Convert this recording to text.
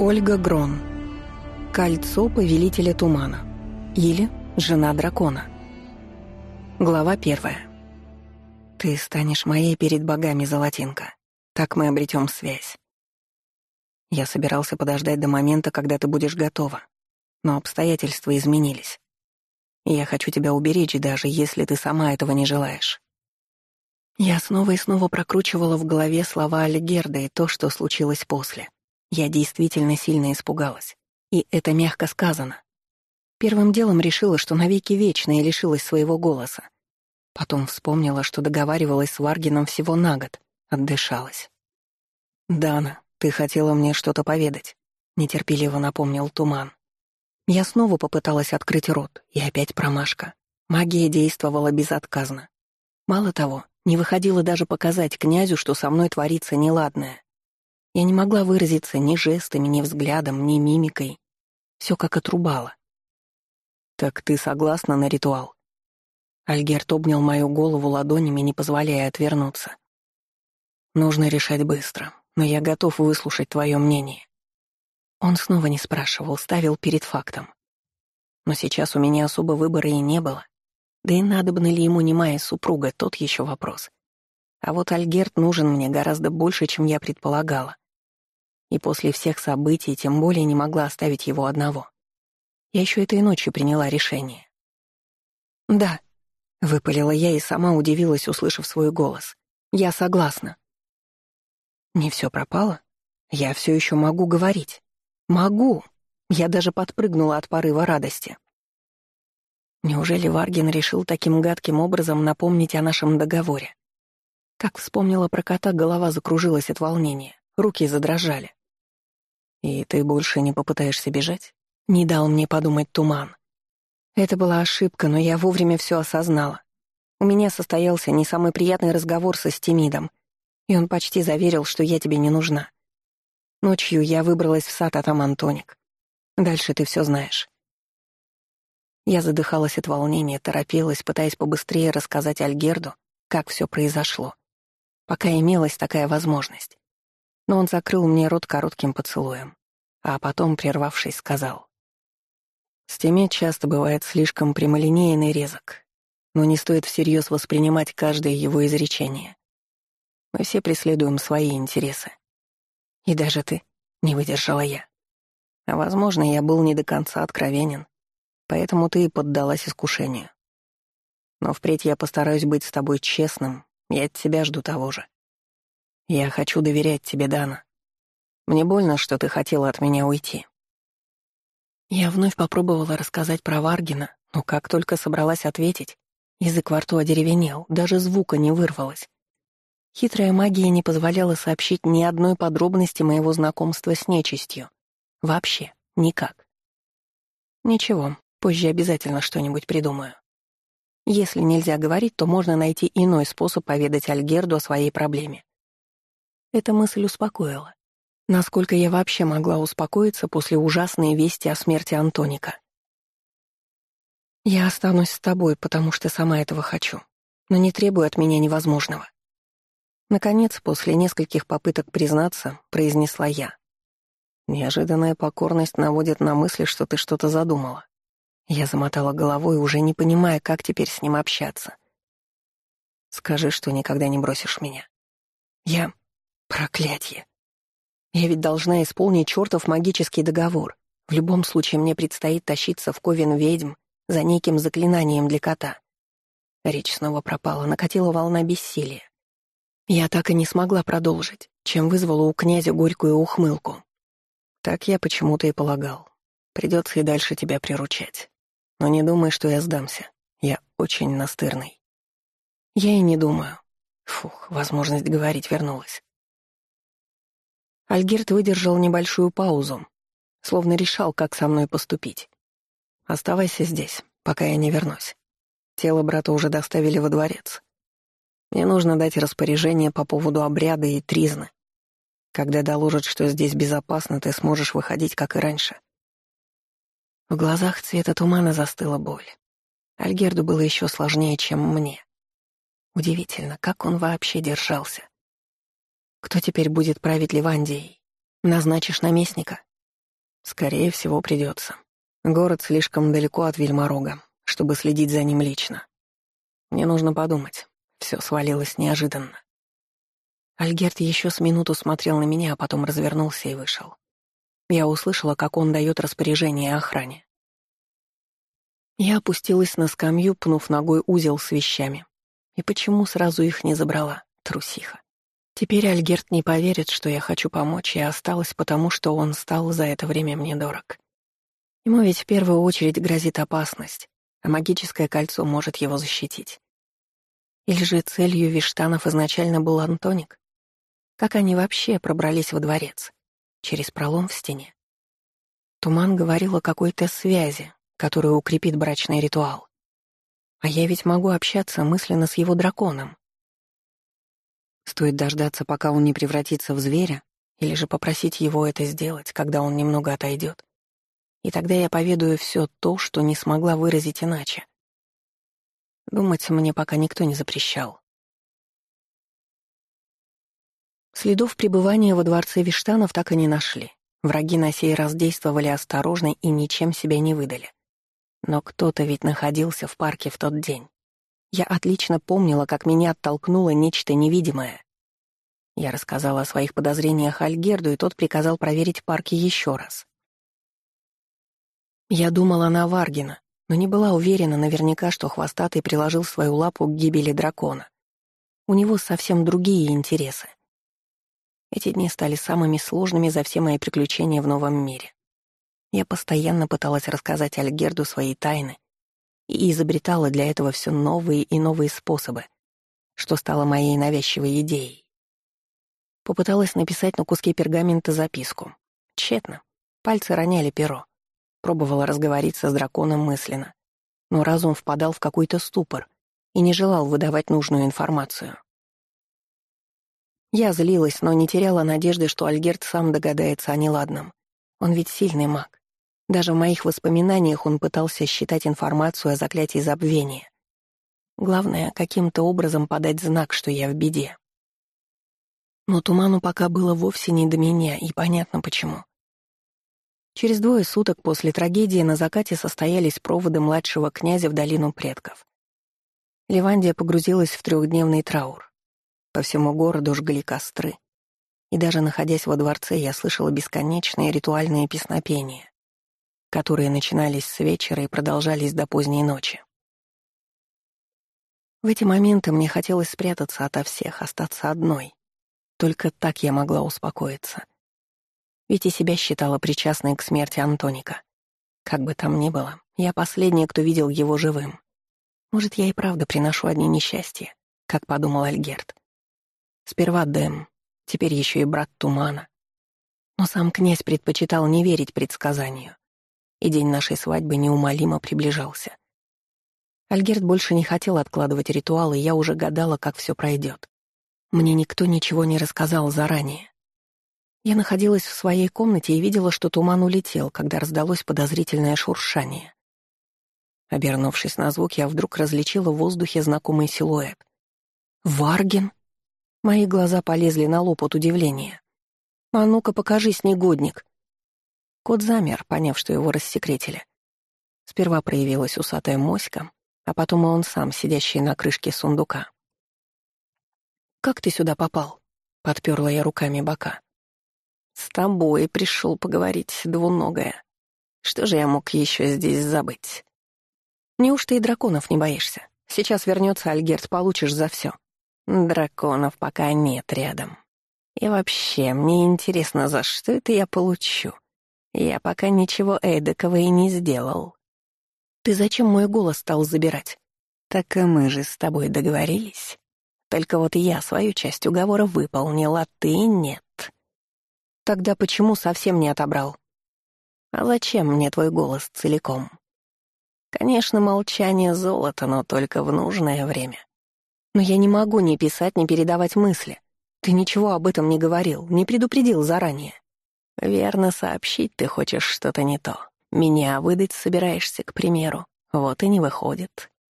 Ольга Грон. Кольцо повелителя тумана. Или жена дракона. Глава 1. Ты станешь моей перед богами, Золотинка. Так мы обретем связь. Я собирался подождать до момента, когда ты будешь готова. Но обстоятельства изменились. И я хочу тебя уберечь, даже если ты сама этого не желаешь. Я снова и снова прокручивала в голове слова Альгерда и то, что случилось после. Я действительно сильно испугалась. И это мягко сказано. Первым делом решила, что навеки вечно и лишилась своего голоса. Потом вспомнила, что договаривалась с Варгином всего на год. Отдышалась. «Дана, ты хотела мне что-то поведать», — нетерпеливо напомнил Туман. Я снова попыталась открыть рот, и опять промашка. Магия действовала безотказно. Мало того, не выходило даже показать князю, что со мной творится неладное. Я не могла выразиться ни жестами, ни взглядом, ни мимикой. Все как отрубало. «Так ты согласна на ритуал?» Альгерт обнял мою голову ладонями, не позволяя отвернуться. «Нужно решать быстро, но я готов выслушать твое мнение». Он снова не спрашивал, ставил перед фактом. Но сейчас у меня особо выбора и не было. Да и надобна ли ему немая супруга, тот еще вопрос. А вот Альгерт нужен мне гораздо больше, чем я предполагала. И после всех событий тем более не могла оставить его одного. Я еще этой ночью приняла решение. «Да», — выпалила я и сама удивилась, услышав свой голос. «Я согласна». Не все пропало? Я все еще могу говорить. Могу! Я даже подпрыгнула от порыва радости. Неужели Варгин решил таким гадким образом напомнить о нашем договоре? Как вспомнила про кота, голова закружилась от волнения, руки задрожали. «И ты больше не попытаешься бежать?» Не дал мне подумать Туман. Это была ошибка, но я вовремя все осознала. У меня состоялся не самый приятный разговор со Стемидом, и он почти заверил, что я тебе не нужна. Ночью я выбралась в сад, а там Антоник. Дальше ты все знаешь. Я задыхалась от волнения, торопилась, пытаясь побыстрее рассказать Альгерду, как все произошло, пока имелась такая возможность. Но он закрыл мне рот коротким поцелуем, а потом, прервавшись, сказал: «Стемид часто бывает слишком прямолинеен и резок, но не стоит всерьез воспринимать каждое его изречение. Мы все преследуем свои интересы. И даже ты», — не выдержала я. А возможно, я был не до конца откровенен, поэтому ты и поддалась искушению. Но впредь я постараюсь быть с тобой честным, и от тебя жду того же. Я хочу доверять тебе, Дана. Мне больно, что ты хотела от меня уйти». Я вновь попробовала рассказать про Варгина, но как только собралась ответить, язык во рту одеревенел, даже звука не вырвалось. Хитрая магия не позволяла сообщить ни одной подробности моего знакомства с нечистью. Вообще, никак. Ничего, позже обязательно что-нибудь придумаю. Если нельзя говорить, то можно найти иной способ поведать Альгерду о своей проблеме. Эта мысль успокоила. Насколько я вообще могла успокоиться после ужасной вести о смерти Антоника? «Я останусь с тобой, потому что сама этого хочу, но не требуй от меня невозможного». Наконец, после нескольких попыток признаться, произнесла я. Неожиданная покорность наводит на мысли, что ты что-то задумала. Я замотала головой, уже не понимая, как теперь с ним общаться. «Скажи, что никогда не бросишь меня». Я... Проклятье. Я ведь должна исполнить чертов магический договор. В любом случае мне предстоит тащиться в ковен ведьм за неким заклинанием для кота. Речь снова пропала, накатила волна бессилия. Я так и не смогла продолжить, чем вызвала у князя горькую ухмылку. Так я почему-то и полагал. Придется и дальше тебя приручать. Но не думай, что я сдамся. Я очень настырный. Я и не думаю. Фух, возможность говорить вернулась. Альгерт выдержал небольшую паузу, словно решал, как со мной поступить. «Оставайся здесь, пока я не вернусь. Тело брата уже доставили во дворец. Мне нужно дать распоряжение по поводу обряда и тризны. Когда доложат, что здесь безопасно, ты сможешь выходить, как и раньше». В глазах цвета тумана застыла боль. Альгерду было еще сложнее, чем мне. Удивительно, как он вообще держался. Кто теперь будет править Ливандией? Назначишь наместника? Скорее всего, придется. Город слишком далеко от Вильмарога, чтобы следить за ним лично. Мне нужно подумать. Все свалилось неожиданно. Альгерт еще с минуту смотрел на меня, а потом развернулся и вышел. Я услышала, как он дает распоряжение охране. Я опустилась на скамью, пнув ногой узел с вещами. И почему сразу их не забрала? Трусиха. Теперь Альгерт не поверит, что я хочу помочь, и осталась потому, что он стал за это время мне дорог. Ему ведь в первую очередь грозит опасность, а магическое кольцо может его защитить. Или же целью Виштанов изначально был Антоник? Как они вообще пробрались во дворец? Через пролом в стене? Туман говорил о какой-то связи, которая укрепит брачный ритуал. А я ведь могу общаться мысленно с его драконом. Стоит дождаться, пока он не превратится в зверя, или же попросить его это сделать, когда он немного отойдет. И тогда я поведаю все то, что не смогла выразить иначе. Думать мне пока никто не запрещал. Следов пребывания во дворце Виштанов так и не нашли. Враги на сей раз действовали осторожно и ничем себя не выдали. Но кто-то ведь находился в парке в тот день. Я отлично помнила, как меня оттолкнуло нечто невидимое. Я рассказала о своих подозрениях Альгерду, и тот приказал проверить парки еще раз. Я думала на Варгина, но не была уверена наверняка, что Хвостатый приложил свою лапу к гибели дракона. У него совсем другие интересы. Эти дни стали самыми сложными за все мои приключения в новом мире. Я постоянно пыталась рассказать Альгерду свои тайны и изобретала для этого все новые и новые способы, что стало моей навязчивой идеей. Попыталась написать на куске пергамента записку. Тщетно. Пальцы роняли перо. Пробовала разговориться с драконом мысленно, но разум впадал в какой-то ступор и не желал выдавать нужную информацию. Я злилась, но не теряла надежды, что Альгерд сам догадается о неладном. Он ведь сильный маг. Даже в моих воспоминаниях он пытался считать информацию о заклятии забвения. Главное, каким-то образом подать знак, что я в беде. Но Туману пока было вовсе не до меня, и понятно почему. Через 2 суток после трагедии на закате состоялись проводы младшего князя в долину предков. Ливандия погрузилась в 3-дневный траур. По всему городу жгли костры. И даже находясь во дворце, я слышала бесконечные ритуальные песнопения, которые начинались с вечера и продолжались до поздней ночи. В эти моменты мне хотелось спрятаться ото всех, остаться одной. Только так я могла успокоиться. Ведь и себя считала причастной к смерти Антоника. Как бы там ни было, я последняя, кто видел его живым. Может, я и правда приношу одни несчастья, как подумал Альгерд. Сперва Дэм, теперь еще и брат Тумана. Но сам князь предпочитал не верить предсказанию, и день нашей свадьбы неумолимо приближался. Альгерд больше не хотел откладывать ритуал, и я уже гадала, как все пройдет. Мне никто ничего не рассказал заранее. Я находилась в своей комнате и видела, что Туман улетел, когда раздалось подозрительное шуршание. Обернувшись на звук, я вдруг различила в воздухе знакомый силуэт. «Варгин?» Мои глаза полезли на лоб от удивления. «А ну-ка, покажись, негодник!» Кот замер, поняв, что его рассекретили. Сперва проявилась усатая моська, а потом и он сам, сидящий на крышке сундука. «Как ты сюда попал?» — подперла я руками бока. «С тобой пришел поговорить, двуногая. Что же я мог еще здесь забыть?» «Неужто и драконов не боишься? Сейчас вернется Альгерд, получишь за все. Драконов пока нет рядом. И вообще, мне интересно, за что это я получу. Я пока ничего эдакого и не сделал». «Ты зачем мой голос стал забирать?» «Так и мы же с тобой договорились. Только вот я свою часть уговора выполнил, а ты нет». «Тогда почему совсем не отобрал?» «А зачем мне твой голос целиком?» «Конечно, молчание — золото, но только в нужное время». «Но я не могу ни писать, ни передавать мысли. Ты ничего об этом не говорил, не предупредил заранее». «Верно, сообщить ты хочешь что-то не то. Меня выдать собираешься, к примеру. Вот и не выходит.